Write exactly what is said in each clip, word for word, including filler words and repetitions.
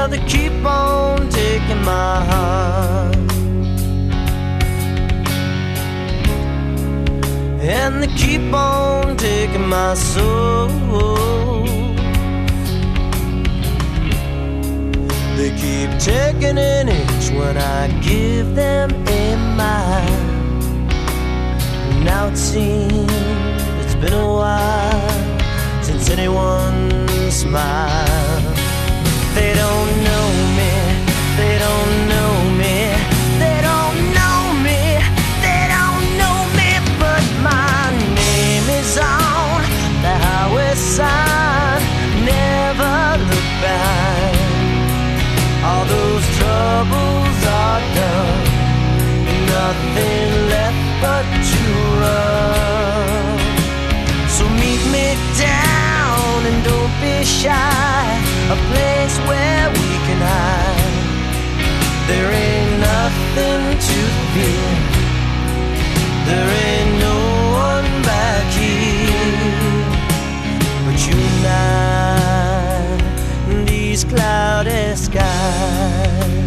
Well, they keep on taking my heart, and they keep on taking my soul. They keep taking an inch when I give them a mile. Now it seems it's been a while since anyone smiled. They don't know me, they don't know me, they don't know me, they don't know me, but my name is on the highway sign. Never look behind. All those troubles are done, nothing left but to run. So meet me down and don't be shy, a place where we can hide. There ain't nothing to fear, there ain't no one back here but you and I, these cloudy skies.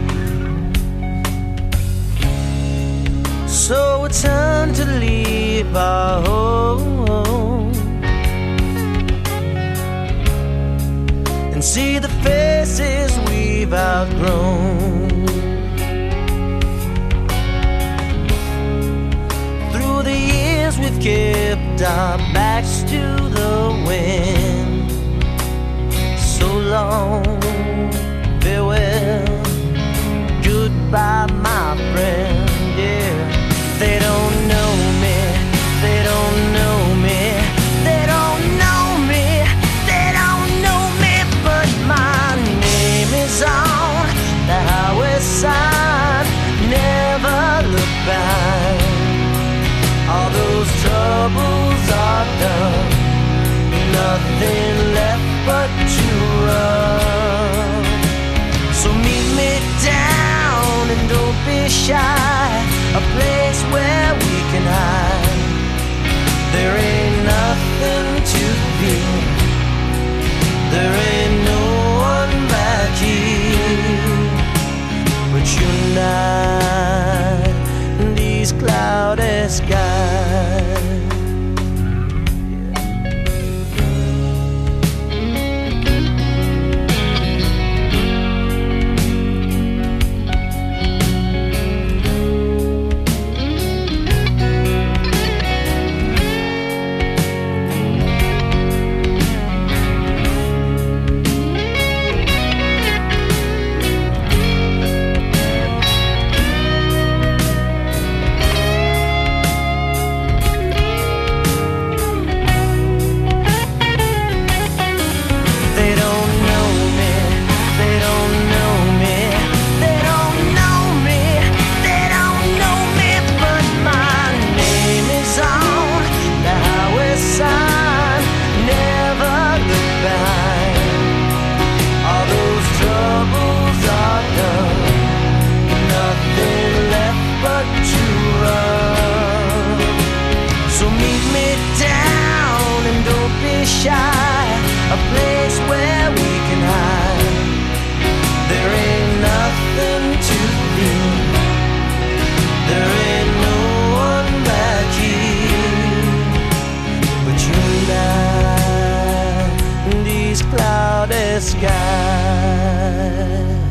So it's time to leave our home and see the faces we've outgrown. Through the years we've kept our backs to the wind. So long, farewell, goodbye my friend. Yeah, they don't know me, they don't know me, they don't know me, they don't know me, but my name is on the highway sign. Never look behind. All those troubles are done, nothing left but to run. So meet me down and don't be shy, a place where we can hide. There ain't nothing to fear, there ain't no one back here but you and I, these cloudy skies. A place where we can hide. There ain't nothing to fear, there ain't no one back here but you and I, these cloudy skies.